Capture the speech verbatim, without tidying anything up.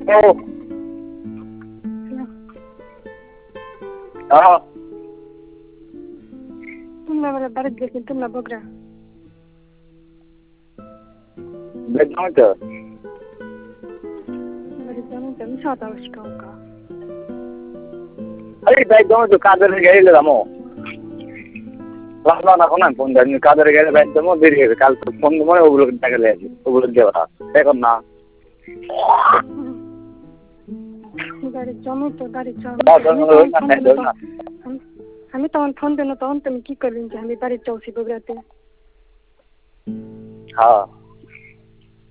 ओ हाँ तुमला वाला बारीक देखील तुमला बघरा बेदम तो बारीक जाऊन तर मी सात वाजता का अरे बेदम तो कादर गए ले रामो लाला ना कोना फोन दे कादर गए बेदम बेरिए काल तो फोन में ओबलो के ले ओबलो देवा देखो ना बारीक जाऊन तो बारीक जाऊन हमें तो फोन देना तो हम तुम की कर लेंगे हमें बारीक चौसी बगराते हाँ